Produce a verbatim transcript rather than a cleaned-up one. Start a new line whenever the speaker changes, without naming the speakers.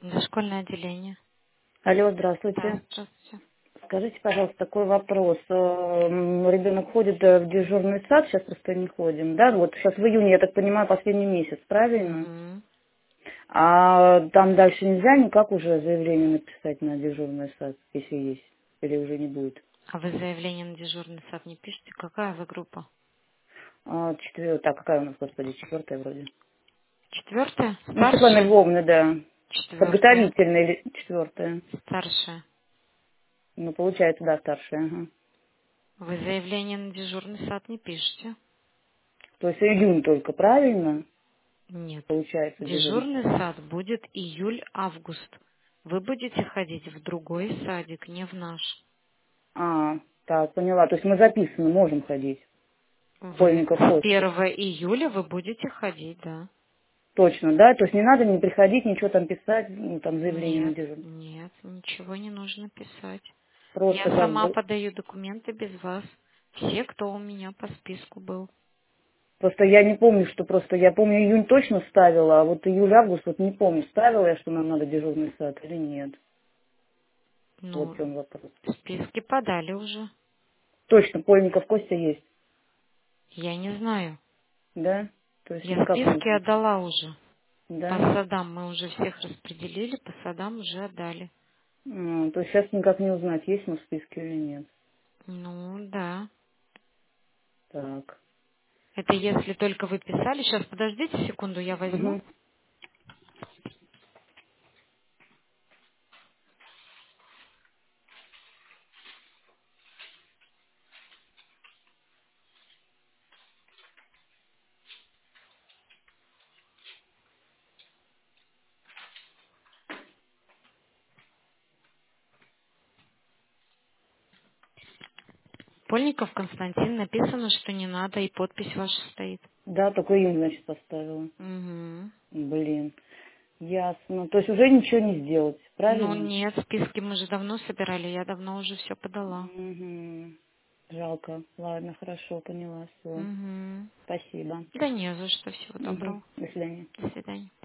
Дошкольное отделение.
Алло,
Да,
здравствуйте.
здравствуйте.
Скажите, пожалуйста, такой вопрос. Эм, Ребенок ходит э, в дежурный сад, сейчас просто не ходим, да? Вот сейчас в июне, я так понимаю, последний месяц, правильно?
Угу.
А там дальше нельзя никак уже заявление написать на дежурный сад, если есть, или уже не будет?
А вы заявление на дежурный сад не пишете? Какая вы группа?
А, четвер- Так, какая у нас, господи, четвертая вроде.
Четвертая?
Ну, Светлана
Старшая?
Львовна, да.
Четвертая.
Подготовительная или четвертая?
Старшая.
Ну, получается, да, старшая. Ага.
Вы заявление на дежурный сад не пишете?
То есть июнь только, правильно?
Нет.
Получается, дежурный.
Дежурный сад будет июль-август. Вы будете ходить в другой садик, не в наш.
А, так, поняла. То есть мы записаны, можем ходить.
Вы
Школьников
с
Кости.
первого июля вы будете ходить, да.
Точно, да? То есть не надо не приходить, ничего там писать, ну, там заявление на
Нет,
дежурство.
нет, ничего не нужно писать.
Просто
Я
как
сама
бы...
подаю документы без вас. Все, кто у меня по списку был.
Просто я не помню, что просто... Я помню, июнь точно ставила, а вот июль-август вот не помню, ставила я, что нам надо дежурный сад или нет. Вот в
Ну,
чем вопрос.
списки подали уже.
Точно, Польников Костя есть,
Я не знаю.
да? То есть
Я
никак не
списки
узнать.
отдала уже. По
Да?
садам мы уже всех распределили, по садам уже отдали.
М, То есть сейчас никак не узнать, есть мы в списке или нет.
Ну, да.
Так.
Это если только вы писали. Сейчас, подождите секунду, я возьму.
Угу.
Польников Константин, написано, что не надо, и подпись ваша стоит.
Да, только июнь, значит, поставила.
Угу.
Блин. Ясно. То есть уже ничего не сделать,
Ну,
правильно?
нет, списки мы же давно собирали, я давно уже все подала.
Мгм. Жалко. Ладно, хорошо, поняла, все.
Угу.
Спасибо.
Да не за что, всего
Угу.
доброго.
До свидания.
До свидания.